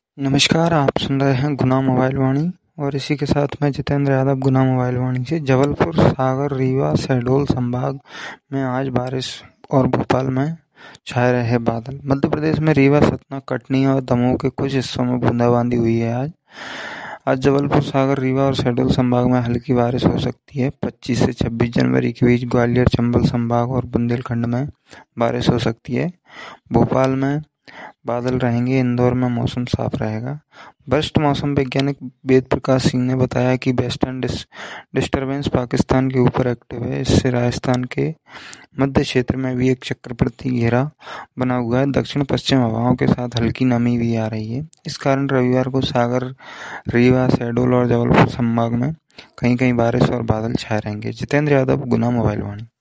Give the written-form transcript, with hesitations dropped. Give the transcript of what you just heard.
नमस्कार, आप सुन रहे हैं गुना मोबाइल वाणी और इसी के साथ मैं जितेंद्र यादव गुना मोबाइल वाणी से। जबलपुर, सागर, रीवा, शहडोल संभाग में आज बारिश और भोपाल में छाए रहे बादल। मध्य प्रदेश में रीवा, सतना, कटनी और दमोह के कुछ हिस्सों में बूंदाबांदी हुई है। आज जबलपुर, सागर, रीवा और शहडोल संभाग में हल्की बारिश हो सकती है। 25 से 26 जनवरी के बीच ग्वालियर, चंबल संभाग और बुंदेलखंड में बारिश हो सकती है। भोपाल में बादल रहेंगे। इंदौर में मौसम साफ रहेगा। वरिष्ठ मौसम वैज्ञानिक वेद प्रकाश सिंह ने बताया कि वेस्टर्न डिस्टर्बेंस पाकिस्तान के ऊपर एक्टिव है। इससे राजस्थान के मध्य क्षेत्र में भी एक चक्रवाती घेरा बना हुआ है। दक्षिण पश्चिम हवाओं के साथ हल्की नमी भी आ रही है। इस कारण रविवार को सागर, रीवा, शहडोल और जबलपुर संभाग में कहीं कहीं बारिश और बादल छाए रहेंगे। जितेंद्र यादव, गुना मोबाइल वाणी।